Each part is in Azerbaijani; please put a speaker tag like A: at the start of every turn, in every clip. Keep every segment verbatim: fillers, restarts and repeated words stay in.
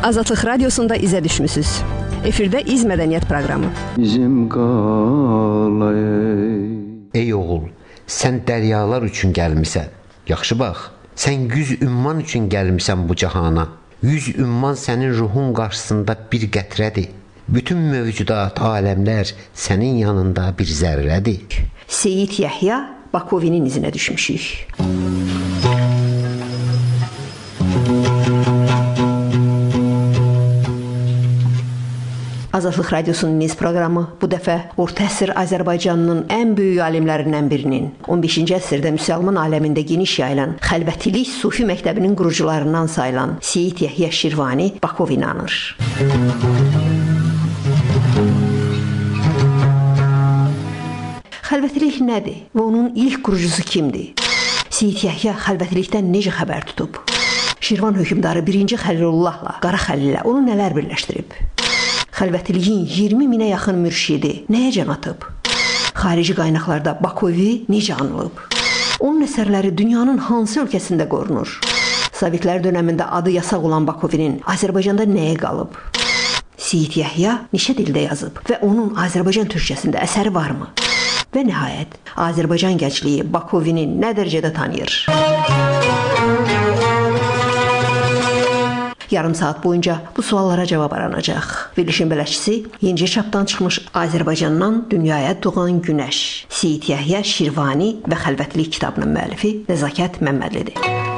A: Azadlıq Radiosunda izə düşmüsünüz. Efirdə İz Mədəniyyət proqramı. Bizim
B: qalay. Ey oğul, sən dəryalar üçün gəlmisən. Yaxşı bax, sən yüz ümman üçün gəlmisən bu cahana. Yüz ümman sənin ruhun qarşısında bir qətrədir. Bütün mövcudat, aləmlər sənin yanında bir zərrədir.
A: Seyid Yəhya Bakovinin izinə düşmüşük. Azadlıq Radiosunun Niz proqramı bu dəfə Orta əsr Azərbaycanının ən böyük alimlərindən birinin, on beşinci əsrdə müsəlman aləmində geniş yayılan xəlvətilik sufi məktəbinin qurucularından sayılan Seyid Yəhya Şirvani Bakovini anır. Xəlvətilik nədir və onun ilk qurucusu kimdir? Seyid Yəhya xəlvətilikdən necə xəbər tutub? Şirvan hökmdarı birinci Xəlilullahla, Qara Xəlillə onu nələr birləşdirib? Xəlvətiliyin iyirmi minə yaxın mürşidi nəyə can atıb? Xarici qaynaqlarda Bakovi necə anılıb? Onun əsərləri dünyanın hansı ölkəsində qorunur? Sovetlər dönəmində adı yasaq olan Bakovinin Azərbaycanda nəyə qalıb? Seyid Yəhya neçə dildə yazıb və onun Azərbaycan türkçəsində əsəri varmı? Və nəhayət, Azərbaycan gəncliyi Bakovini nə dərəcədə tanıyır? Yarım saat boyunca bu suallara cavab aranacaq. Verilişin bələdçisi yenicə çapdan çıxmış Azərbaycandan dünyaya doğan günəş Seyid Yəhya Şirvani və Xəlvətilik kitabının müəllifi Nəzakət Məmmədlidir.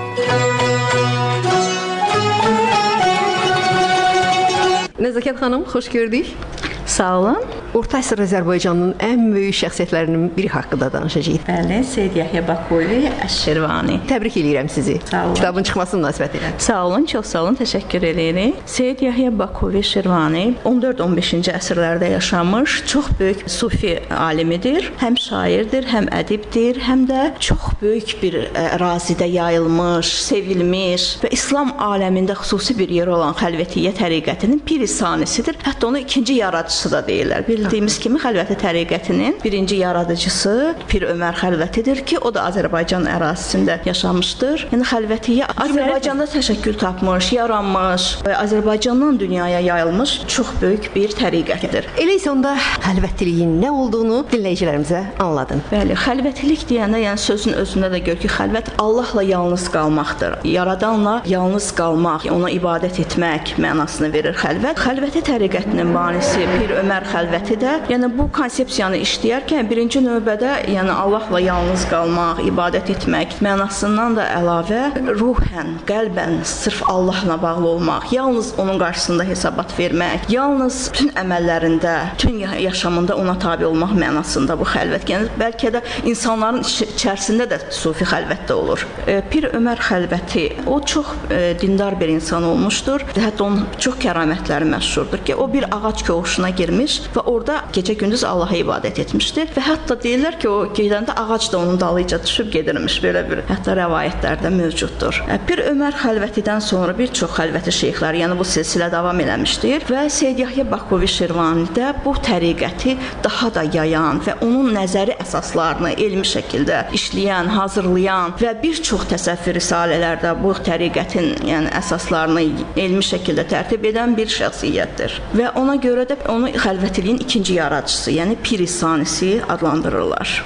A: Nəzakət xanım, xoş gördük.
C: Sağ olun.
A: Orta əsr Azərbaycanının ən böyük şəxsiyyətlərinin biri haqqında danışacağıq.
C: Bəli, Seyid Yəhya Bakovi Əş-Şirvani.
A: Təbrik edirəm sizi.
C: Sağ olun.
A: Kitabın çıxması münasibətilə.
C: Sağ olun, çox sağ olun, təşəkkür edirik. Seyid Yəhya Bakovi Şirvani on dörd on beşinci əsrlərdə yaşamış, çox böyük sufi alimidir. Həm şairdir, həm ədibdir, həm də çox böyük bir ərazidə yayılmış, sevilmiş və İslam aləmində xüsusi bir yer olan Xəlvətiyyə təriqətinin piri sanisidir. Hətta onu ikinci yaradıcısı da deyirlər. Bildiyimiz kimi Xəlvəti təriqətinin birinci yaradıcısı Pir Ömər Xəlvətidir ki, o da Azərbaycan ərazisində yaşamışdır. Yəni Xəlvətiyyə Azərbaycanda təşəkkül tapmış, yaranmış və Azərbaycandan dünyaya yayılmış çox böyük bir təriqətdir.
A: Elə isə onda xəlvətiliyin nə olduğunu dinləyicilərimizə anladın.
C: Bəli, xəlvətilik deyəndə, yəni sözün özündə də gör ki, xəlvət Allahla yalnız qalmaqdır. Yaradanla yalnız qalmaq, ona ibadət etmək mənasını verir xəlvət. Xəlvəti təriqətinin banisi Pir Ömər Xəlvəti də, yəni bu konsepsiyanı işləyərkən birinci növbədə, yəni Allahla yalnız qalmaq, ibadət etmək mənasından da əlavə ruhən, qəlbən sırf Allahla bağlı olmaq, yalnız onun qarşısında hesabat vermək, yalnız bütün əməllərində, bütün yaşamında ona tabi olmaq mənasında bu xəlvət. Yəni bəlkə də insanların içərisində də sufi xəlvət də olur. Pir Ömər Xəlvəti, o çox dindar bir insan olmuşdur. Hətta onun çox kəramətləri məşhurdur ki, o bir ağac koğuşuna girmiş və orada gecə-gündüz Allaha ibadət etmişdir və hətta deyirlər ki, o gedəndə ağac da onun dalıyca düşüb gedirmiş, belə bir hətta rəvayətlərdə mövcuddur. Pir Ömər Xəlvətidən sonra bir çox xəlvəti şeyxləri, yəni bu silsilə davam eləmişdir və Seyid Yəhya Bakovi Şirvani də bu təriqəti daha da yayan və onun nəzəri əsaslarını elmi şəkildə işləyən, hazırlayan və bir çox təsəvvür risalələrdə bu təriqətin, yəni əsaslarını elmi şəkildə tərtib edən bir şəxsiyyətdir və ona görə də onu xəlvətiliyin ikinci yaradıcısı, yəni Pir sanisi adlandırırlar.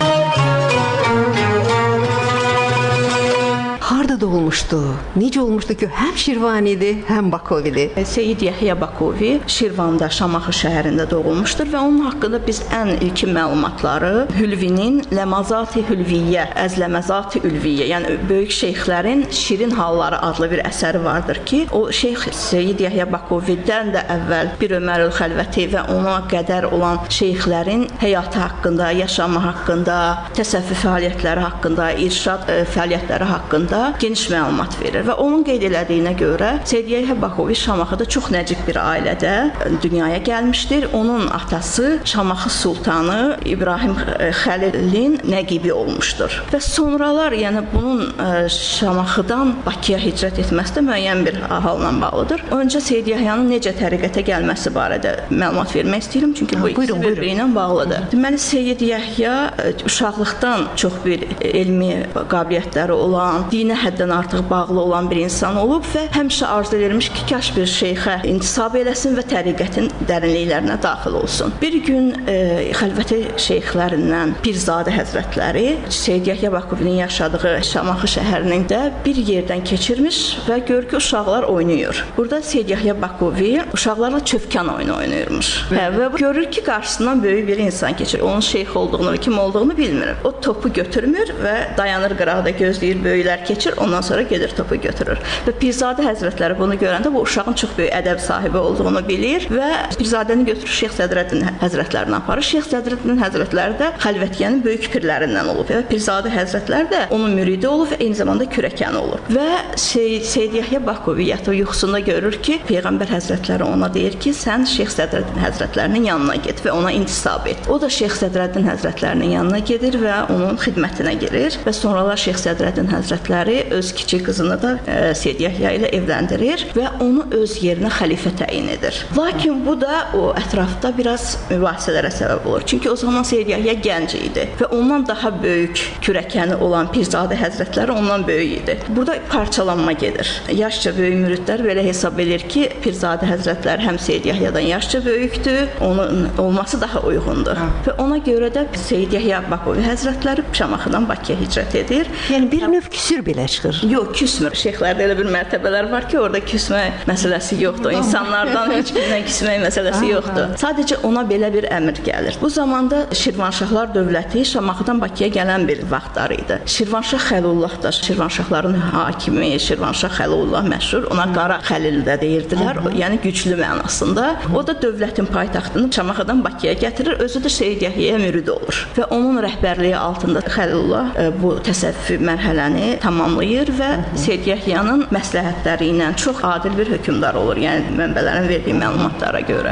A: Harda doğulmuşdu? Necə olmuşdu ki, həm Şirvanidir, həm Bakovidir?
C: Seyid Yəhya Bakovi Şirvanda, Şamaxı şəhərində doğulmuşdur və onun haqqında biz ən ilkin məlumatları Hülvinin Ləmazati Hülviyyə, Əzləməzati Ülviyyə, yəni böyük şeyxlərin Şirin halları adlı bir əsəri vardır ki, o şeyx Seyid Yəhya Bakovidən də əvvəl Pir Ömər Xəlvəti və ona qədər olan şeyxlərin həyatı haqqında, yaşamı haqqında, təsəvvüf fəaliyyətləri haqqında, irşad fəaliyyətləri haqqında geniş məlumat verir və onun qeyd elədiyinə görə Seyid Yəhya Bakovi Şamaxıda çox nəcib bir ailədə dünyaya gəlmişdir. Onun atası Şamaxı sultanı İbrahim Xəlilin nəqibi olmuşdur. Və sonralar, yəni bunun Şamaxıdan Bakıya hicrət etməsi də müəyyən bir halla bağlıdır. Öncə Seyid Yəhyanın necə təriqətə gəlməsi barədə məlumat vermək istəyirəm, çünki bu ikisi bir-biri ilə bağlıdır. Deməli, Seyid Yəhya uşaqlıqdan çox bir elmi qabiliyyətləri olan, dinə dinə həddən artıq bağlı olan bir insan olub və həmişə arzu edirmiş ki, kaş bir şeyxə intisab eləsin və təriqətin dərinliklərinə daxil olsun. Bir gün e, xəlvəti şeyxlərindən Pirzadə Həzrətləri Seyyid Yəhya Bakuvinin yaşadığı Şamaxı şəhərində bir yerdən keçirmiş və görür ki, uşaqlar oynayır. Burada Seyyid Yəhya Bakuvi uşaqlarla çövkan oyunu oynayırmış. Hə, və görür ki, qarşısından böyük bir insan keçir. Onun şeyx olduğunu, kim olduğunu bilmir. O topu götürmür və dayanır qıraqda gözləyir, böyüklər keçir, ondan sonra gedir topu götürür. Və Pirzadə Həzrətləri bunu görəndə bu uşağın çox böyük ədəb sahibi olduğunu bilir və Pirzadəni götürür Şeyx Sədrəddin Həzrətlərinə aparır. Şeyx Sədrəddin Həzrətləri də xəlvətiyyənin böyük pirlərindən olub və Pirzadə Həzrətləri də onun müridi olub və eyni zamanda kürəkəni olub. Və Seyyid Yəhya Bakuvi yatıb yuxusunda görür ki, Peyğəmbər Həzrətləri ona deyir ki, sən Şeyx Sədrəddin Həzrətlərinin yanına get və ona intisab et. O da Şeyx Sədrəddin Həzrətlərinin yanına gedir və onun xidmətinə girir və sonralar Şeyx Sədrəddin Həzrətləri öz kiçik qızını da e, Seyyid Yəhya ilə evləndirir və onu öz yerinə xəlifə təyin edir. Lakin bu da o ətrafda biraz mübahisələrə səbəb olur. Çünki o zaman Seyyid Yəhya gənc idi və ondan daha böyük kürəkəni olan Pirzadə Həzrətləri ondan böyük idi. Burada parçalanma gedir. Yaşca böyük müridlər belə hesab edir ki, Pirzadə Həzrətləri həm Seyyid Yəhyadan yaşca böyükdür, onun olması daha uyğundur. Ha. Və ona görə də Seyyid Yəhya Bakuvi Həzrətləri Şamaxıdan Bakıya hicrət edir.
A: Yəni bir növ küsür belə çıxır.
C: Yox, küsmür. Şeyxlərdə elə bir mərtəbələr var ki, orada küsmə məsələsi yoxdur. İnsanlardan heç kimdən küsmək məsələsi yoxdur. Sadəcə ona belə bir əmr gəlir. Bu zamanda Şirvanşahlar dövləti Şamaxıdan Bakıya gələn bir vaxtlar idi. Şirvanşah Xəlilullah da Şirvanşahların hakimi, Şirvanşah Xəlilullah məşhur. Ona Qara Xəlil də deyirdilər. Yəni güclü mənasında. O da dövlətin paytaxtını Şamaxıdan Bakıya gətirir. Özü də Seyyid Yəhyəyə mürid olur. Və onun rəhbərliyi altında Xəlilullah e, bu təsəvvüf mərhələni tamamlayır və Seyyid Yəhyanın məsləhətləri ilə çox adil bir hökmdar olur. Yəni mənbələrin verdiyi məlumatlara görə.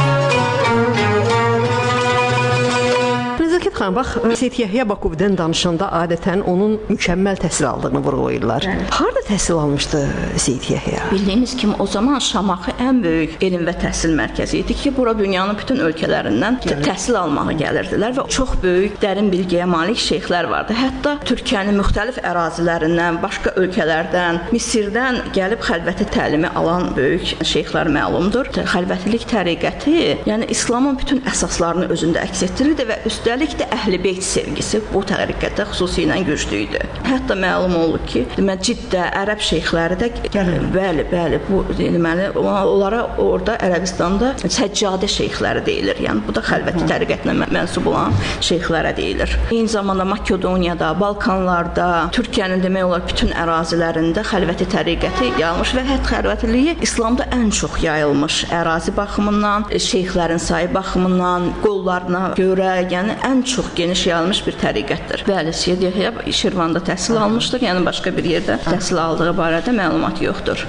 A: Nəzakət xanım, bax, Seyyid Yəhya Bakuvdən danışanda adətən onun mükəmməl təhsil aldığını vurğulayırlar. Harda təhsil almışdı Seyyid Yəhya?
C: Bildiyiniz kimi o zaman Şamaxı ən böyük elm və təhsil mərkəzi idi ki, bura dünyanın bütün ölkələrindən təhsil almağa gəlirdilər və çox böyük, dərin bilgiyə malik şeyxlər vardı. Hətta Türkiyənin müxtəlif ərazilərindən, başqa ölkələrdən, Misirdən gəlib xəlvəti təlimi alan böyük şeyxlər məlumdur. Xəlvətilik təriqəti, yəni İslamın bütün əsaslarını özündə əks etdirirdi və üstəlik də Əhl-i-Beyt sevgisi bu təriqətdə xüsusilə güclü idi. Hətta məlum olur ki, deməli Ciddə ərəb şeyxləri də bəli, bəli, bu deməli onlara orada Ərəbistanda səccadə şeyxləri deyilir. Yəni bu da xəlvəti təriqətinə mənsub olan şeyxlərə deyilir. Eyni zamanda Makedoniyada, Balkanlarda, Türkiyənin demək olar bütün ərazilərində xəlvəti təriqəti yayılmış və hətta xəlvətiliyi İslamda ən çox yayılmış ərazi baxımından, şeyxlərin sayı baxımından, qollarına görə, yəni ən çox geniş yayılmış bir təriqətdir. Bəli, Seyyid Yəhya Şirvanda təhsil almışdır, yəni başqa bir yerdə təhsil aldığı barədə məlumat yoxdur.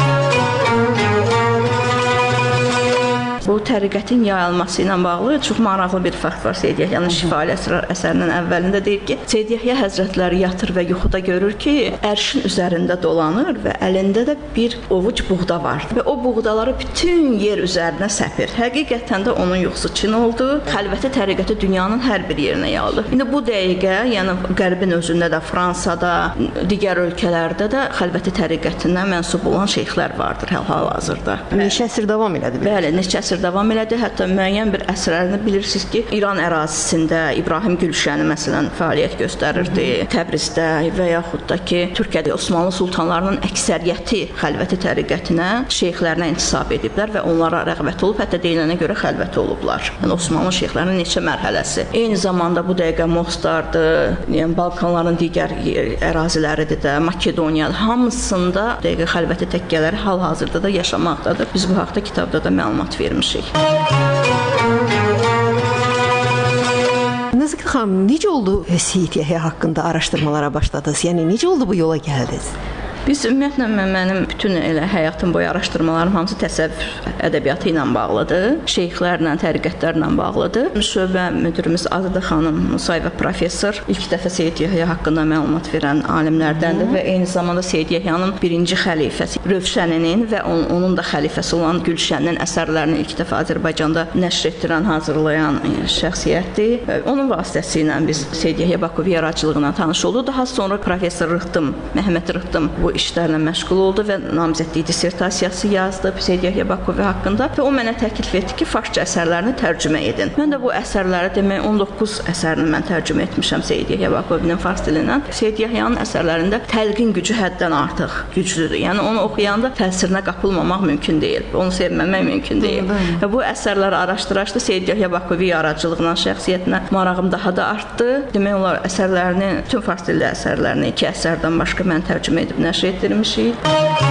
C: Bu təriqətin yayılması ilə bağlı çox maraqlı bir fakt var. Seyyid Yəhyanın Şifaül Əsrar əsərinin əvvəlində deyir ki, Seyyid Yəhya Həzrətləri yatır və yuxuda görür ki, ərşin üzərində dolanır və əlində də bir ovuc buğda var və o buğdaları bütün yer üzərinə səpir. Həqiqətən də onun yuxusu çin oldu. Xəlvəti təriqəti dünyanın hər bir yerinə yayıldı. İndi bu dəqiqə, yəni Qərbin özündə də, Fransada, digər ölkələrdə də xəlvəti təriqətindən mənsub olan şeyxlər vardır hal-hazırda.
A: Neçə əsr davam elədi?
C: Bəli, neçə əsr davam elədi. Hətta müəyyən bir əsrlərində bilirsiniz ki, İran ərazisində İbrahim Gülşəni məsələn fəaliyyət göstərirdi. Təbrizdə və yaxud da ki, Türkiyədə Osmanlı sultanlarının əksəriyyəti xəlvəti təriqətinə, şeyxlərinə intisab ediblər və onlara rəğbət olub, hətta deyilənə görə xəlvəti olublar. Yəni Osmanlı şeyxlərinin neçə mərhələsi. Eyni zamanda bu dəqiqə Mostardır, yəni Balkanların digər əraziləridir də, Makedoniya, hamısında dəqiqə xəlvəti təkkələri hal-hazırda da yaşamaqdadır. Biz bu haqda kitabda da məlumat vermişik.
A: Nəzakət xanım, necə oldu Seyyid Yəhya haqqında araşdırmalara başladınız? Yəni necə oldu bu yola gəldiniz?
C: Biz ümumiyyətlə mənim bütün elə həyatım boyu araşdırmalarım hamısı təsəvvür ədəbiyyatı ilə bağlıdır. Şeyxlərlə, təriqətlərlə bağlıdır. Şöbə müdirimiz Azidə xanım Musayeva professor, ilk dəfə Seyid Yəhya haqqında məlumat verən alimlərdəndir və eyni zamanda Seyid Yəhyanın birinci xəlifəsi Rövşəninin və onun, onun da xəlifəsi olan Gülşənin əsərlərini ilk dəfə Azərbaycanda nəşr etdirən, hazırlayan şəxsiyyətdir. Onun vasitəsilə biz Seyid Yəhya Bakovi yaradıcılığına tanış olduq. Daha sonra professor Rıhtım, Məhəmməd Rıhtım bu işlərlə məşğul oldu və namizədlik dissertasiyası yazdı Seyid Yəhya Bakovi haqqında və o mənə təklif etdi ki, farsça əsərlərini tərcümə edin. Mən də bu əsərləri demək on doqquz əsərini mən tərcümə etmişəm Seyid Yəhya Bakovinin fars dilindən. Seyid Yəhyanın əsərlərində təlqin gücü həddən artıq güclüdür. Yəni onu oxuyanda təsirinə qapılmamaq mümkün deyil. Onu sevməmək mümkün deyil. Və bu əsərləri araşdıraşdı. Seyid Yəhya Bakovi yaradıcılığına, şəxsiyyətinə marağım daha da artdı. Demək olar əsərlərini, bütün fars dilli əsərlərini iki əsərdən başqa mən tərcümə edib nəşr etdirmişik.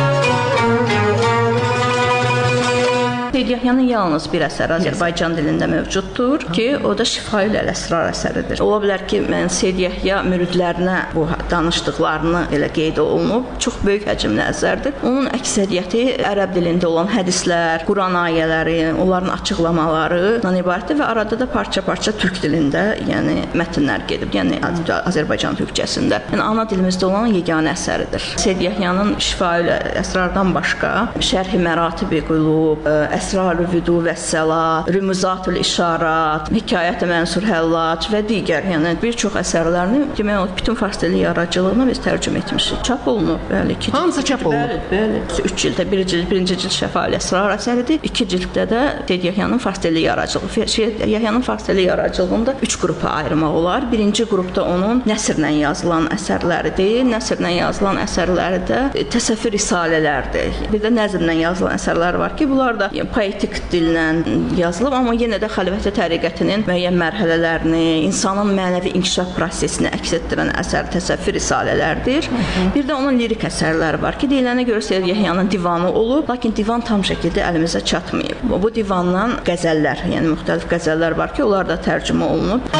C: Seyid Yəhyanın yalnız bir əsəri Azərbaycan dilində mövcuddur ki, o da Şifaül Əl-Əsrar əsəridir. Ola bilər ki, mən Seyid Yəhya müridlərinə bu danışdıqlarını elə qeyd olunub. Çox böyük həcmli əsərdir. Onun əksəriyyəti ərəb dilində olan hədislər, Quran ayələri, onların açıqlamalarından ibarətdir və arada da parça-parça türk dilində, yəni mətnlər gedib, yəni Azərbaycan türkçəsində. Yəni ana dilimizdə olan yeganə əsəridir. Seyid Yəhyanın Şifaül Əsrardan başqa Şərh-i Məratibi Qulub, Əsrar-ı Vüdu və Səla, Rümuzat-ül İşarat, Hikayət-i Mənsur Həllac və digər, yəni bir çox əsərlərini demək olar bütün fars dili yaradıcılığına biz tərcümə etmişik. Çap olunub, bəli.
A: Hamısı çap olunub?
C: Bəli, bəli. Üç cildə, bir cild, birinci cild Şəfaül Əsrar əsəridir, iki cilddə də Seyid Yəhyanın fars dili yaradıcılığı. Seyid Yəhyanın fars dili yaradıcılığında üç qrupa ayırmaq olar. Birinci qrupda onun nəsrlə yazılan əsərləridir. Nəsrlə yazılan əsərləri də təsəvvür risalələrdir. Bir də nəzmlə yazılan əsərlər var ki, bunlar da poetik dillə yazılıb, amma yenə də xəlvət təriqətinin müəyyən mərhələlərini, insanın mənəvi inkişaf prosesini əks etdirən əsər təsəvvür risalələrdir. Bir də onun lirik əsərləri var ki, deyilənə görə Seyid Yəhyanın divanı olub, lakin divan tam şəkildə əlimizə çatmayıb. Bu divandan qəzəllər, yəni müxtəlif qəzəllər var ki, onlar da tərcümə olunub.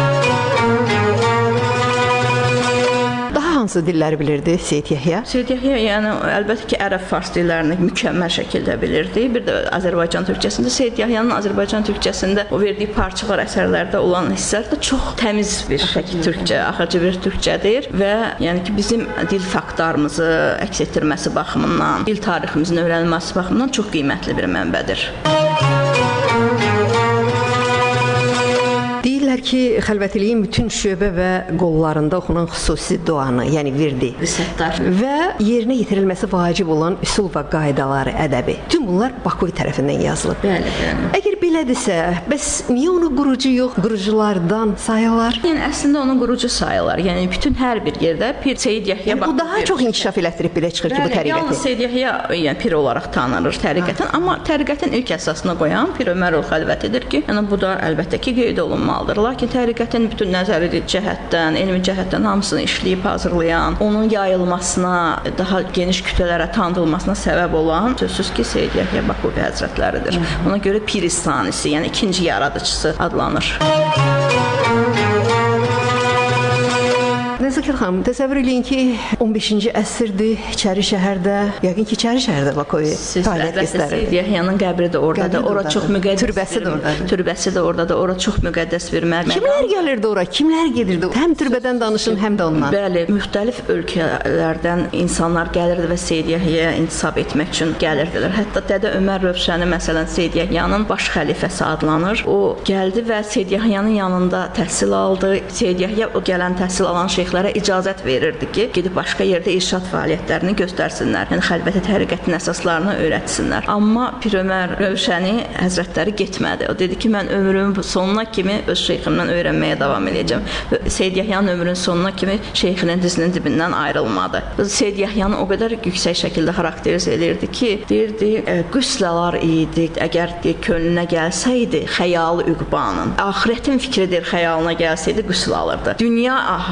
A: Hansı dilləri bilirdi Seyid Yəhya?
C: Seyid Yəhya, yəni əlbəttə ki, ərəb fars dillərini mükəmməl şəkildə bilirdi. Bir də Azərbaycan türkçəsində Seyid Yəhyanın Azərbaycan türkçəsində o verdiyi parçalar əsərlərdə olan hisslər də çox təmiz bir şəkil türkçə, axıcı bir türkçədir və yəni ki, bizim dil faktlarımızı əks etdirməsi baxımından, dil tariximizin öyrənilməsi baxımından çox qiymətli bir mənbədir.
A: Deyirlər ki, xəlvətiliyin bütün şöbə və qollarında oxunan xüsusi duanı, yəni virdi və yerinə yetirilməsi vacib olan üsul və qaydaları, ədəbi. Tüm bunlar Bakovi tərəfindən yazılıb.
C: Bəli, bəli.
A: Əgər belədirsə, bəs niyə onu qurucu yox, quruculardan sayırlar?
C: Yəni əslində onu qurucu sayırlar. Yəni bütün hər bir yerdə Pir Seyid Yəhya
A: Bakovi. Bu daha çox inkişaf elətdirib belə çıxır ki, bu təriqəti.
C: Yalnız Seyid Yəhya yəni pir olaraq tanınır təriqətin, amma təriqətin ilk əsasını qoyan Pir Ömər Xəlvətidir ki, yəni bu da əlbəttə ki, qeyd olunmalıdır. Lakin təriqətin bütün nəzəri cəhətdən, elmi cəhətdən hamısını işləyib hazırlayan, onun yayılmasına, daha geniş kütlələrə tanıdılmasına səbəb olan sözsüz ki, Seyid Yəhya Bakovi həzrətləridir. Ona görə Piristanisi, yəni ikinci yaradıcısı adlanır.
A: Nəzakət xanım, təsəvvür eləyin ki, on beşinci əsrdir, İçəri şəhərdə, yəqin ki, İçəri şəhərdə Bakovi fəaliyyət göstərir.
C: Seyid Yəhyanın qəbri də oradadır, ora çox müqəddəs.
A: Türbəsi də oradadır.
C: Türbəsi də oradadır, ora çox müqəddəs bir məqam.
A: Kimlər gəlirdi ora, kimlər gedirdi? Həm türbədən danışın, həm də ondan.
C: Bəli, müxtəlif ölkələrdən insanlar gəlirdi və Seyid Yəhyaya intisab etmək üçün gəlirdilər. Hətta Dədə Ömər Rövşəni, məsələn, Seyid Yəhyanın baş xəlifəsi adlanır. O gəldi və Seyid Yəhyanın yanında təhsil aldı. Seyid Yəhya o gələn təhsil alan şeyxlərə icazət verirdi ki, gedib başqa yerdə irşad fəaliyyətlərini göstərsinlər. Yəni xəlvəti təriqətinin əsaslarını öyrətsinlər. Amma Pir Ömər Rövşəni həzrətləri getmədi. O dedi ki, mən ömrümün sonuna kimi öz şeyximdən öyrənməyə davam edəcəm. Seyid Yəhyanın ömrünün sonuna kimi şeyxinin dizinin dibindən ayrılmadı. Seyid Yəhyanı o qədər yüksək şəkildə xarakterizə edirdi ki, deyirdi, qüslələr idi. Əgər könlünə gəlsəydi xəyalı üqbanın, axirətin fikridir xəyalına gəlsəydi qüsl alırdı. Dünya haqqında fikir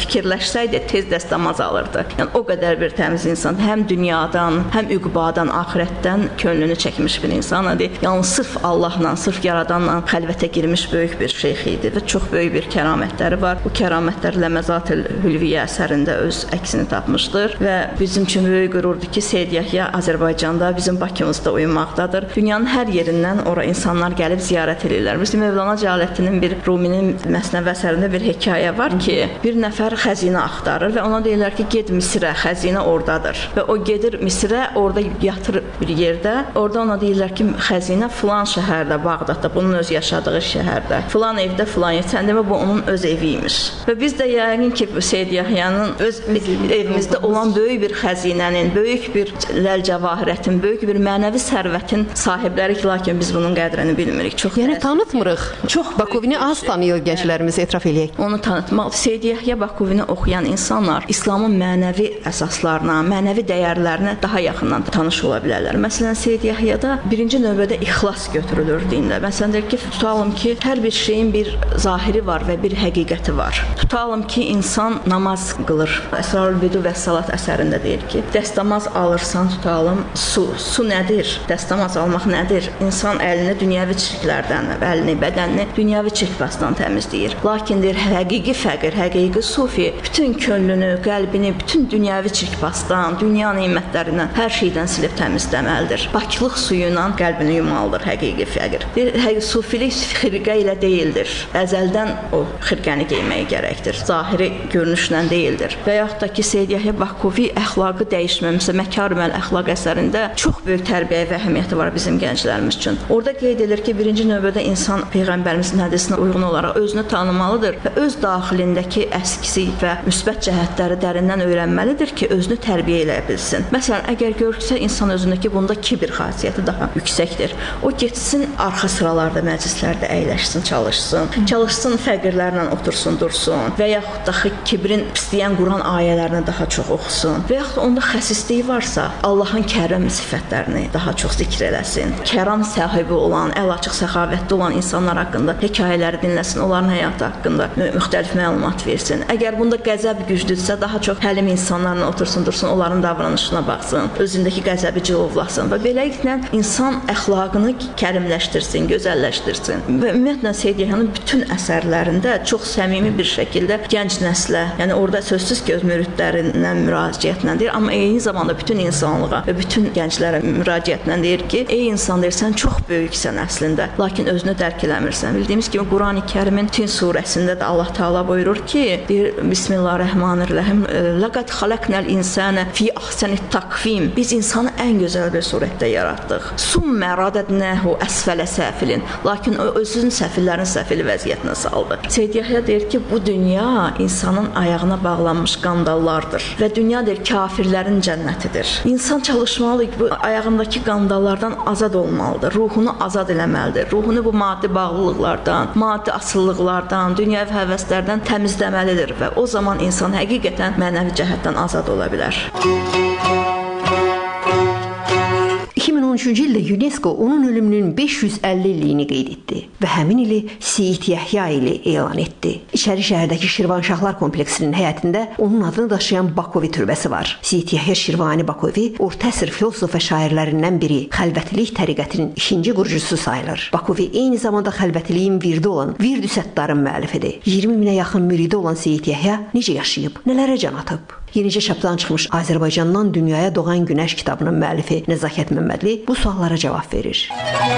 C: fikirləşsəydi tez dəstəmaz alırdı. Yəni o qədər bir təmiz insan, həm dünyadan, həm üqbadan, axirətdən könlünü çəkmiş bir insan idi. Yəni sırf Allahla, sırf Yaradanla xəlvətə girmiş böyük bir şeyx idi və çox böyük bir kəramətləri var. Bu kəramətlər Ləməzat-ül Hülviyyə əsərində öz əksini tapmışdır və bizim üçün böyük qürurdur ki, Seyid Yəhya Azərbaycanda, bizim Bakımızda uyumaqdadır. Dünyanın hər yerindən ora insanlar gəlib ziyarət edirlər. Bizim Mövlana Cəlaləddinin bir Ruminin Məsnəvi əsərində bir hekayə var ki, bir nəfər xəzinə axtarır və ona deyirlər ki, get Misrə, xəzinə oradadır. Və o gedir Misrə, orada yatır bir yerdə. Orada ona deyirlər ki, xəzinə filan şəhərdə, Bağdadda, bunun öz yaşadığı şəhərdə, filan evdə, filan yer. Sən demə, bu onun öz evi imiş. Və biz də yəqin ki, Seyid Yəhyanın öz evimizdə olan böyük bir xəzinənin, böyük bir ləlcəvahirətin, böyük bir mənəvi sərvətin sahibləriyik, lakin biz bunun qədrini bilmirik. Çox
A: yəni tanıtmırıq. Çox Bakovini az tanıyır gənclərimiz, etiraf eləyək.
C: Onu tanıtmaq, Seyid Yəhya Bakovini oxuyan insanlar İslamın mənəvi əsaslarına, mənəvi dəyərlərinə daha yaxından tanış ola bilərlər. Məsələn, Seyid Yəhyada birinci növbədə ixlas götürülür dində. Məsələn, deyir ki, tutalım ki, hər bir şeyin bir zahiri var və bir həqiqəti var. Tutalım ki, insan namaz qılır. Əsrarül Bidu və Salat əsərində deyir ki, dəstəmaz alırsan, tutalım, su. Su nədir? Dəstəmaz almaq nədir? İnsan əlini dünyəvi çirklərdən, əlini, bədənini dünyəvi çirkbasdan təmizləyir. Lakin deyir, həqiqi fəqir, həqiqi sufi bütün könlünü, qəlbini, bütün dünyəvi çirkbasdan, dünya nemətlərindən, hər şeydən silib təmizləməlidir. Paklıq suyu ilə qəlbini yumalıdır həqiqi fəqir. Deyir, sufilik xirqə ilə deyildir. Əzəldən o xirqəni geyməyə gərəkdir. Zahiri görünüşlə deyildir. Və yaxud da ki, Seyid Yəhya Bakovi əxlaqı dəyişməmişsə, Məkarüməl əxlaq əsərində çox böyük tərbiyəvi əhəmiyyəti var bizim gənclərimiz üçün. Orada qeyd edilir ki, birinci növbədə insan Peyğəmbərimizin hədisinə uyğun olaraq özünü tanımalıdır və öz daxilindəki əksik və müsbət cəhətləri dərindən öyrənməlidir ki, özünü tərbiyə eləyə bilsin. Məsələn, əgər görürsə insan özündəki bunda kibir xasiyyəti daha yüksəkdir. O getsin arxa sıralarda, məclislərdə əyləşsin, çalışsın. Çalışsın fəqirlərlə otursun, dursun və yaxud da kibrin pisləyən Quran ayələrini daha çox oxusun və yaxud onda xəsisliyi varsa, Allahın kərəm sifətlərini daha çox zikr eləsin. Kəram sahibi olan, əl açıq səxavətli olan insanlar haqqında hekayələri dinləsin, onların həyatı haqqında müxtəlif məlumat versin. Əgər bunda qəzəb güclüdürsə, daha çox həlim insanlarla otursun, dursun, onların davranışına baxsın, özündəki qəzəbi cilovlasın və beləliklə insan əxlaqını kərimləşdirsin, gözəlləşdirsin. Və ümumiyyətlə Seyid Yəhyanın bütün əsərlərində çox səmimi bir şəkildə gənc nəslə, yəni orada sözsüz ki, öz müridlərindən müraciətlə deyir, amma eyni zamanda bütün insanlığa və bütün gənclərə müraciətlə deyir ki, ey insan deyir, sən çox böyüksən əslində, lakin özünü dərk eləmirsən. Bildiyimiz kimi Qurani Kərimin Tin surəsində də Allah Taala buyurur ki, deyir Bismillahirrahmanirrahim, laqad xalaqnal insana fi ahsani takvim. Biz insanı ən gözəl bir surətdə yaratdıq. Summa radadnahu asfala safilin. Lakin o özünün səfillərin səfil vəziyyətinə saldı. Seyid Yəhya deyir ki, bu dünya insanın ayağına bağlanmış qandallardır və dünya deyir kafirlərin cənnətidir. İnsan çalışmalıdır, bu ayağındakı qandallardan azad olmalıdır, ruhunu azad eləməlidir. Ruhunu bu maddi bağlılıqlardan, maddi asılılıqlardan, dünyəvi həvəslərdən təmizləməlidir və o zaman insan həqiqətən mənəvi cəhətdən azad ola bilər.
A: iki min on üçüncü ildə UNESCO onun ölümünün beş yüz əlli illiyini qeyd etdi və həmin ili Seyid Yəhya ili elan etdi. İçəri şəhərdəki Şirvanşahlar kompleksinin həyətində onun adını daşıyan Bakovi türbəsi var. Seyid Yəhya Şirvani Bakovi orta əsr filosof və şairlərindən biri, xəlvətilik təriqətinin ikinci qurucusu sayılır. Bakovi eyni zamanda xəlvətiliyin virdi olan Vird-ü Səttarın müəllifidir. iyirmi minə yaxın müridi olan Seyid Yəhya necə yaşayıb, nələrə can atıb? Yenicə çapdan çıxmış Azərbaycandan Dünyaya Doğan Günəş kitabının müəllifi Nəzakət Məmmədli bu suallara cavab verir.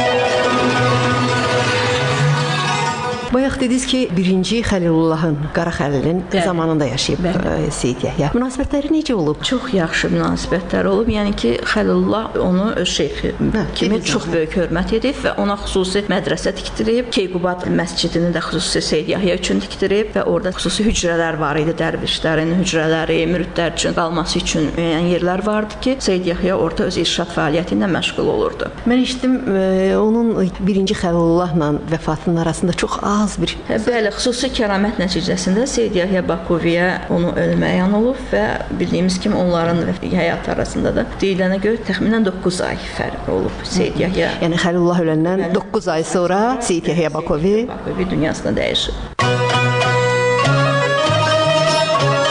A: Bayaq dediniz ki, birinci Xəlilullahın, Qara Xəlilin Bəli. zamanında yaşayıb Bəli. Seyid Yəhya. Münasibətləri necə olub?
C: Çox yaxşı münasibətlər olub. Yəni ki, Xəlilullah onu öz şeyxi hə, kimi çox böyük hörmət edib və ona xüsusi mədrəsə tikdirib. Keyqubad məscidini də xüsusi Seyid Yəhya üçün tikdirib və orada xüsusi hücrələr var idi. Dərvişlərin hücrələri, müridlər üçün qalması üçün müəyyən yerlər vardı ki, Seyid Yəhya orada öz irşad fəaliyyəti ilə məşğul olurdu.
A: Mən eşitdim, e, onun birinci Xəlilullahla vəfatının arasında çox az bir...
C: Bəli, xüsusi kəramət nəticəsində Seyid Yəhya Bakoviyə onu ölməyan olub və bildiyimiz kimi onların həyatı arasında da deyilənə görə təxminən doqquz ay fərq olub Seyid Yəhya.
A: Yəni Xəlilullah öləndən doqquz ay sonra Seyid Yəhya Bakovi
C: Bakovi dünyasına dəyişib.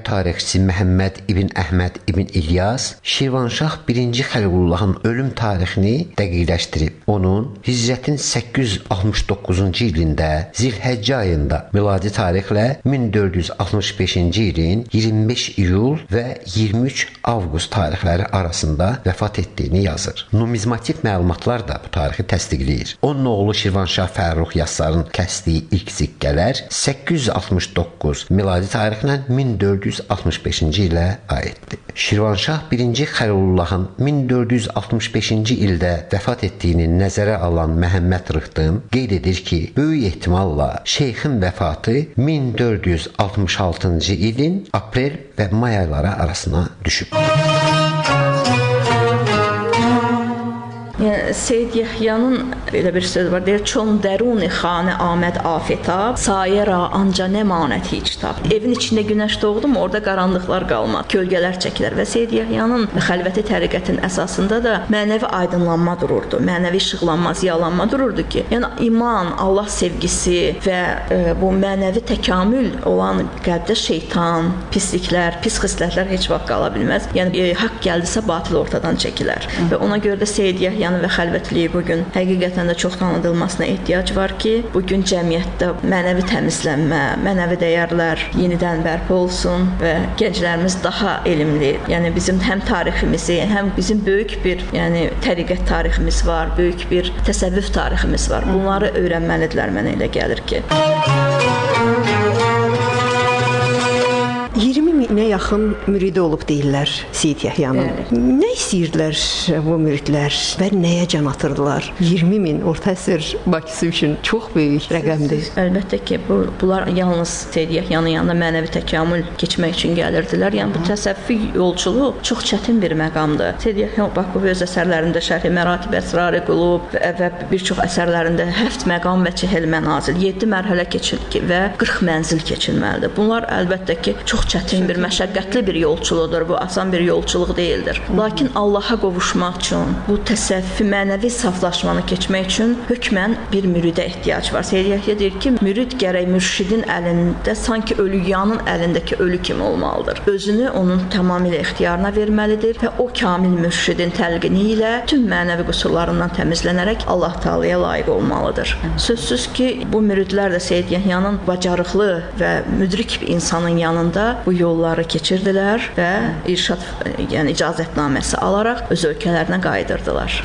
B: tarixçisi Məhəmməd İbn Əhməd İbn İlyas Şirvanşah birinci Xəlqullahın ölüm tarixini dəqiqləşdirib. Onun Hicrətin səkkiz yüz altmış doqquzuncu ilində Zilhəccə ayında miladi tarixlə min dörd yüz altmış beşinci ilin iyirmi beş iyul və iyirmi üç avqust tarixləri arasında vəfat etdiyini yazır. Numizmatik məlumatlar da bu tarixi təsdiqləyir. Onun oğlu Şirvanşah Fərrux Yassarın kəsdiyi ilk siqqələr səkkiz yüz altmış doqquz miladi tarixlə min dörd yüz altmış beşinci ilə aiddir. Şirvanşah birinci Xəlilullahın min dörd yüz altmış beşinci ildə vəfat etdiyini nəzərə alan Məhəmməd Rıxtın qeyd edir ki, böyük ehtimalla şeyxin vəfatı min dörd yüz altmış altıncı ilin aprel və may ayları arasına düşüb.
C: Yəni, Seyyid Yəhyanın belə bir söz var, deyir, çon dəruni xanə aməd afetab, sayera anca nəmanət hiç tab. Evin içində günəş doğdu mu, orada qaranlıqlar qalmaz, kölgələr çəkilir və Seyyid Yəhyanın xəlvəti təriqətin əsasında da mənəvi aydınlanma dururdu, mənəvi işıqlanma, ziyalanma dururdu ki, yəni iman, Allah sevgisi və e, bu mənəvi təkamül olan qəlbdə şeytan, pisliklər, pis xislətlər heç vaxt qala bilməz. Yəni, e, haqq gəldisə batil ortadan çəkilər və ona görə də Seyyid Yəhya və xəlvətliyi bugün həqiqətən də çox tanıdılmasına ehtiyac var ki, bugün cəmiyyətdə mənəvi təmizlənmə, mənəvi dəyərlər yenidən bərpa olsun və gənclərimiz daha elmli, yəni bizim həm tariximizi, həm bizim böyük bir, yəni təriqət tariximiz var, böyük bir təsəvvüf tariximiz var. Bunları öyrənməlidirlər, mənə elə gəlir ki.
A: iyirmi minə yaxın müridi olub deyirlər Seyyid Yəhyanın. Nə istəyirdilər bu müridlər və nəyə can atırdılar? iyirmi min orta əsr Bakısı üçün çox böyük rəqəmdir.
C: Əlbəttə ki, bu, bunlar yalnız Seyyid Yəhyanın yanında mənəvi təkamül keçmək üçün gəlirdilər. Yəni bu təsəvvüfi yolçuluq çox çətin bir məqamdır. Seyyid Yəhya Bakıvi öz əsərlərində Şərh-i Məratib Əsrar-ı Qulub və, və bir çox əsərlərində həft məqam və çehel mənazil, yeddi mərhələ keçir və qırx mənzil keçilməlidir. Bunlar əlbəttə ki, çox çətin bir, məşəqqətli bir yolçuluqdur. Bu asan bir yolçuluq deyildir. Lakin Allaha qovuşmaq üçün, bu təsəvvüfi mənəvi saflaşmanı keçmək üçün hökmən bir müridə ehtiyac var. Seyyid Yəhya deyir ki, mürid gərək mürşidin əlində sanki ölüyanın əlindəki ölü kimi olmalıdır. Özünü onun tamamilə ixtiyarına verməlidir və o kamil mürşidin təlqini ilə tüm mənəvi qüsurlarından təmizlənərək Allah Taalaya layiq olmalıdır. Sözsüz ki, bu müridlər də Seyyid Yəhyanın bacarıqlı və müdrik bir insanın yanında bu yolları keçirdilər və irşad, yəni icazətnaməsi alaraq öz ölkələrinə qayıdırdılar.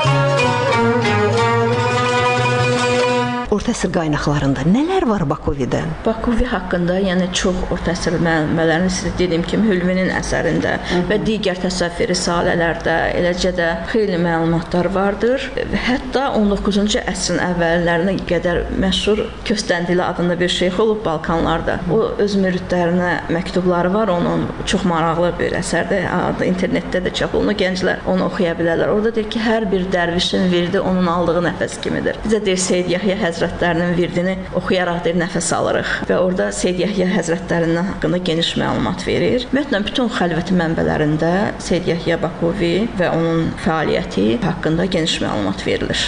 A: Orta əsr qaynaqlarında nələr var Bakovidən?
C: Bakovi haqqında, yəni çox orta əsr mənbələrini sizə dediyim kimi Hülvinin əsərində Hı -hı. və digər təsəvvüf risalələrdə eləcə də xeyli məlumatlar vardır. Hətta on doqquzuncu əsrin əvvəllərinə qədər məşhur Köstəndili adında bir şeyx olub Balkanlarda. O öz müridlərinə məktubları var, onun çox maraqlı bir əsərdir. Adı internetdə də çap olunur, gənclər onu oxuya bilərlər. Orada deyir ki, hər bir dərvişin virdi onun aldığı nəfəs kimidir. Bizə deyir Seyyid Yəhya Həzrətlərinin virdini oxuyaraq deyir, nəfəs alırıq və orada Seyyid Yəhya Həzrətlərindən haqqında geniş məlumat verir. Ümumiyyətlə, bütün xəlvəti mənbələrində Seyyid Yəhya Bakovi və onun fəaliyyəti haqqında geniş məlumat verilir.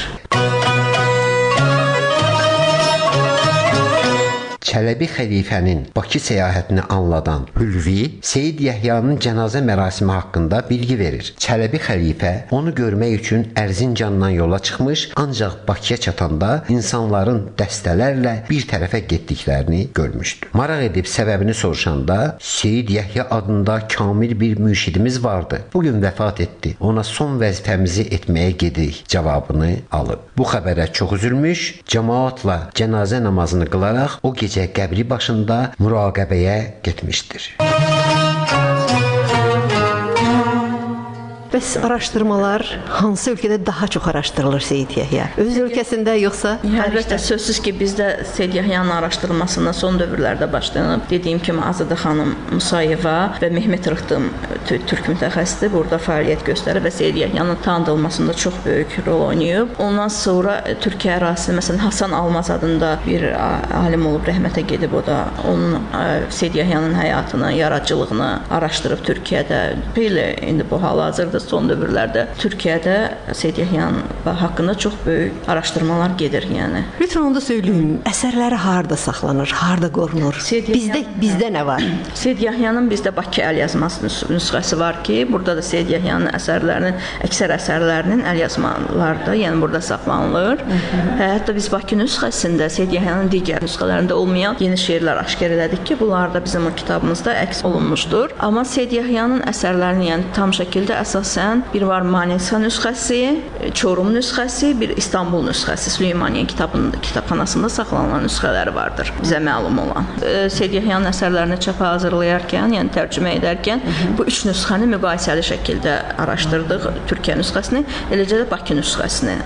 B: Çələbi xəlifənin Bakı səyahətini anladan Hülvi Seyyid Yəhyanın cənazə mərasimi haqqında bilgi verir. Çələbi xəlifə onu görmək üçün Ərzincandan yola çıxmış, ancaq Bakıya çatanda insanların dəstələrlə bir tərəfə getdiklərini görmüşdü. Maraq edib səbəbini soruşanda Seyyid Yəhya adında kamil bir mürşidimiz vardı. Bugün vəfat etdi. Ona son vəzifəmizi etməyə gedirik cavabını alıb. Bu xəbərə çox üzülmüş, cəmaatla cənazə namazını qılaraq o gecə qəbri başında müraqəbəyə getmişdir.
A: Bəs araşdırmalar hansı ölkədə daha çox araşdırılır Seyyid Yəhya? Öz ölkəsində yoxsa?
C: Əlbəttə, sözsüz ki, bizdə Seyyid Yəhyanın araşdırılmasında son dövrlərdə başlanıb. Dediyim kimi Azadə xanım Musayeva və Mehmet Rıxtın türk mütəxəssisi burada fəaliyyət göstərib və Seyyid Yəhyanın tanıdılmasında çox böyük rol oynayıb. Ondan sonra Türkiyə ərazisində, məsələn, Hasan Almaz adında bir alim olub, rəhmətə gedib, o da onun Seyyid Yəhyanın həyatını, yaradıcılığını araşdırıb Türkiyədə. Belə indi bu hal-hazırda son dövrlərdə Türkiyədə Seyid Yəhyanın haqqında çox böyük araşdırmalar gedir, yəni.
A: Lütfən onu da söyləyin. Əsərləri harda saxlanır, harda qorunur? Bizdə bizdə nə var?
C: Seyid Yəhyanın bizdə Bakı əlyazması nüsxəsi var ki, burada da Seyid Yəhyanın əsərlərinin, əksər əsərlərinin əlyazmaları da, yəni burada saxlanılır. Hətta biz Bakı nüsxəsində Seyid Yəhyanın digər nüsxələrində olmayan yeni şeirlər aşkar elədik ki, bunlar da bizim o kitabımızda əks olunmuşdur. Amma Seyid Yəhyanın əsərlərini, yəni tam şəkildə əsasən bir var Manisa nüsxəsi, Çorum nüsxəsi, bir İstanbul nüsxəsi, Süleymaniyə kitabında, kitabxanasında saxlanılan nüsxələri vardır, bizə məlum olan. Seyid Yəhyanın əsərlərini çapa hazırlayarkən, yəni tərcümə edərkən bu üç nüsxəni müqayisəli şəkildə araşdırdıq, Türkiyə nüsxəsini, eləcə də Bakı nüsxəsini.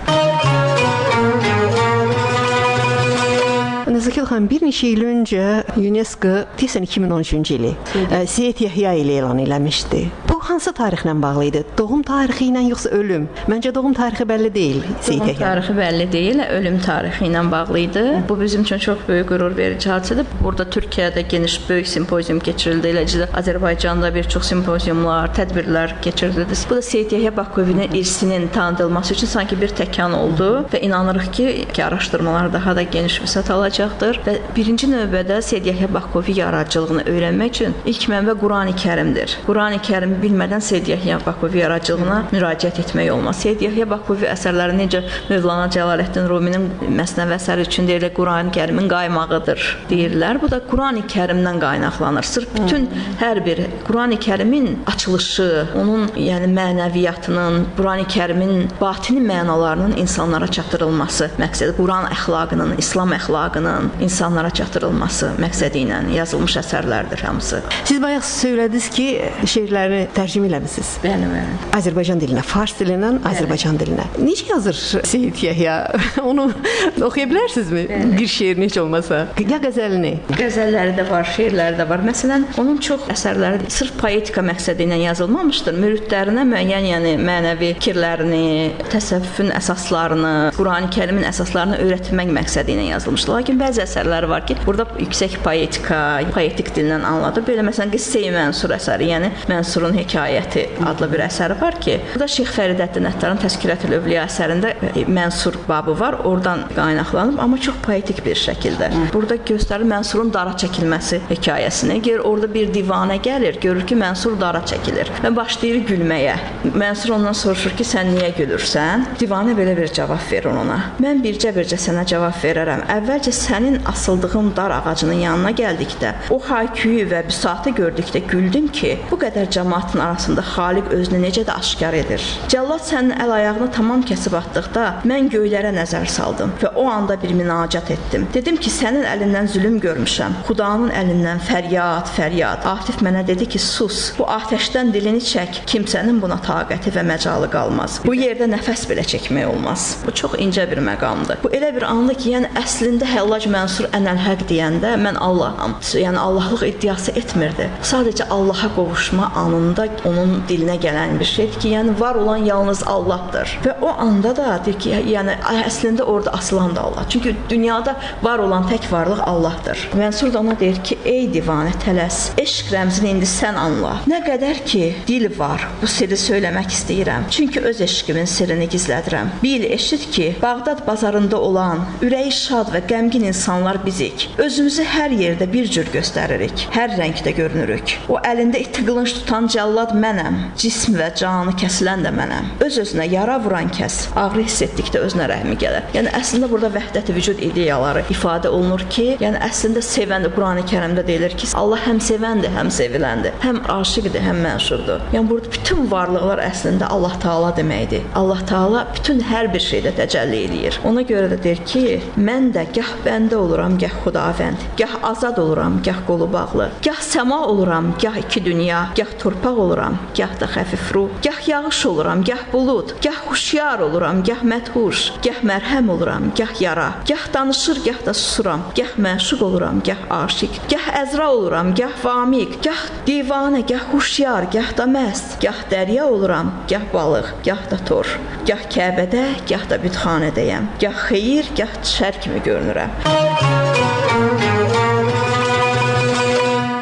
A: Nəzakət xanım, bir neçə il öncə UNESCO deyəsən iki min on üçüncü ili Seyid Yəhya ilə elan eləmişdi. Bu hansı tarixlə bağlı idi? Doğum tarixi ilə yoxsa ölüm? Məncə doğum tarixi bəlli deyil Seyid Yəhya.
C: Doğum tarixi bəlli deyil, ölüm tarixi ilə bağlı idi. Bu bizim üçün çox böyük qürur verici hadisədir. Burada Türkiyədə geniş böyük simpozium keçirildi, eləcə də Azərbaycanda bir çox simpoziumlar, tədbirlər keçirildi. Bu da Seyid Yəhya Bakovinin irsinin tanıdılması üçün sanki bir təkan oldu və inanırıq ki, ki araşdırmalar daha da geniş vüsət alacaq. Və birinci növbədə Seyid Yəhya Bakovi yaradıcılığını öyrənmək üçün ilk mənbə Qurani-Kərimdir. Qurani-Kərimi bilmədən Seyid Yəhya Bakovi yaradıcılığına müraciət etmək olmaz. Seyid Yəhya Bakovi əsərləri necə Mövlana Cəlaləddin Ruminin Məsnəvi əsəri üçün deyilir, Qurani-Kərimin qaymağıdır deyirlər. Bu da Qurani-Kərimdən qaynaqlanır. Sırf bütün hər bir Qurani-Kərimin açılışı, onun yəni mənəviyyatının, Qurani-Kərimin batini mənalarının insanlara çatdırılması məqsədi, Quran əxlaqının, İslam əxlaqının insanlara çatdırılması məqsədi ilə yazılmış əsərlərdir hamısı.
A: Siz bayaq söylədiniz ki, şeirləri tərcümə eləmisiniz.
C: Bəli, bəli.
A: Azərbaycan dilinə, fars dilindən Azərbaycan dilinə. Necə yazır Seyid Yəhya? Onu oxuya bilərsinizmi? Bəli. Bir şeir necə olmasa? Ya qəzəlini?
C: Qəzəlləri də var, şeirləri də var. Məsələn, onun çox əsərləri sırf poetika məqsədi ilə yazılmamışdır. Müridlərinə müəyyən, yəni mənəvi fikirlərini, təsəvvüfün əsaslarını, Qurani-Kərimin əsaslarını öyrətmək məqsədi ilə yazılmışdır. Lakin bəzi əsərləri var ki, burada yüksək poetika, poetik dildən anladır. Belə məsələn Qissə-i Mənsur əsəri, yəni Mənsurun hekayəti adlı bir əsəri var ki, burada Şeyx Fəridəddin Əttarın Təzkirətül Övliya əsərində Mənsur babı var, oradan qaynaqlanıb, amma çox poetik bir şəkildə. Burada göstərir Mənsurun dara çəkilməsi hekayəsini. Gör, orada bir divanə gəlir, görür ki, Mənsur dara çəkilir və başlayır gülməyə. Mənsur ondan soruşur ki, sən niyə gülürsən? Divanə belə bir cavab verir ona. Mən bircə-bircə sənə cavab verərəm. Əvvəlcə sənin asıldığın dar ağacının yanına gəldikdə, o hayküyü və büsatı gördükdə güldüm ki, bu qədər cəmaatın arasında Xaliq özünü necə də aşkar edir. Cəllad sənin əl-ayağını tamam kəsib atdıqda, mən göylərə nəzər saldım və o anda bir münacat etdim. Dedim ki, sənin əlindən zülüm görmüşəm, Xudanın əlindən fəryad, fəryad. Atif mənə dedi ki, sus, bu atəşdən dilini çək, kimsənin buna taqəti və məcalı qalmaz. Bu yerdə nəfəs belə çəkmək olmaz. Bu çox incə bir məqamdır. Bu elə bir andır ki, yəni əslində Həllac Mənsur ənəl-həq deyəndə mən Allaham, yəni Allahlıq iddiası etmirdi. Sadəcə Allaha qovuşma anında onun dilinə gələn bir şeydir ki, yəni var olan yalnız Allahdır. Və o anda da deyir ki, yəni əslində orada asılan da Allah. Çünki dünyada var olan tək varlıq Allahdır. Mənsur da ona deyir ki, ey divanə tələs, eşq rəmzini indi sən anla. Nə qədər ki, dil var, bu sirri söyləmək istəyirəm. Çünki öz eşqimin sirrini gizlədirəm. Bil, eşit ki, Bağdad bazarında olan, ürəyi şad və qəmgin insanlar bizik. Özümüzü hər yerdə bir cür göstəririk. Hər rəngdə görünürük. O əlində iti qılınc tutan cəllad mənəm. Cism və canı kəsilən də mənəm. Öz-özünə yara vuran kəs, ağrı hiss etdikdə özünə rəhmi gələr. Yəni əslində burada vəhdət-i vücud ideyaları ifadə olunur ki, yəni əslində sevəndir. Qurani-Kərimdə deyilir ki, Allah həm sevəndir, həm seviləndir. Həm aşiqdir, həm mənşurdur. Yəni burada bütün varlıqlar əslində Allah Taala deməkdir. Allah Taala bütün hər bir şeydə təcəlli eləyir. Ona görə də deyir ki, mən də gah bəndə oluram, gah Xudavənd, gah azad oluram, gah qolu bağlı, gah səma oluram, gah iki dünya, gah torpaq oluram, gah da xəfif ruh, gah yağış oluram, gah bulud, gah huşyar oluram, gah mədhuş, gah mərhəm oluram, gah yara, gah danışır, gah da susuram, gah məşuq oluram, gah aşiq, gah əzra oluram, gah vamiq, gah divanə, gah huşyar, gah da məst, gah dərya oluram, gah balıq, gah da tor, gah Kəbədə, gah da bütxanədəyəm, gah xeyir, gah şər kimi görünürəm.
A: Xanəz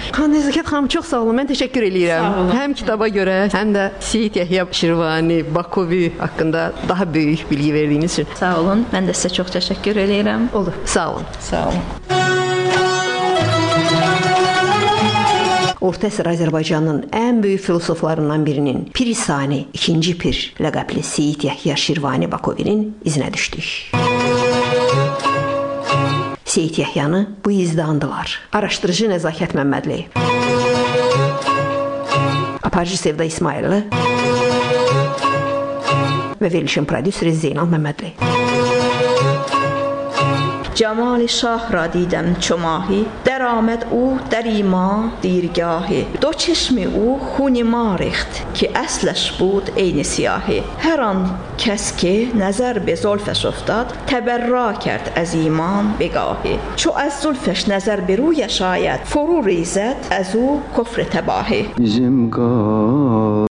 A: Nəzakət xanım, çox sağ olun. Mən təşəkkür eləyirəm. Həm kitaba görə, həm də Seyid Yəhya Şirvani, Bakovi haqqında daha böyük bilgi verdiyiniz üçün.
C: Sağ olun. Mən də sizə çox təşəkkür eləyirəm.
A: Olur. Sağ olun.
C: Sağ olun.
A: Orta əsr Azərbaycanın ən böyük filosoflarından birinin Pirisani, ikinci Pir ləqəbli Seyid Yəhya Şirvani Bakovinin izinə düşdük. Seyid Yəhyanı bu izdə andılar. Araşdırıcı Nəzakət Məmmədli, aparıcı Sevda İsmayıllı və verilişin prodüseri Zeynal Məmmədli.
C: Cəmal-i şah ra didəm çömahi, در آمد او در ایما دیرگاهی دو چشم او خونی ما ریخت که اصلش بود عین سیاهی هر آن کس که نظر به زلفش افتاد تبرا کرد از ایمان بگاهی چو از زلفش نظر به رویش آید فرو ریزد از او کفر تباهی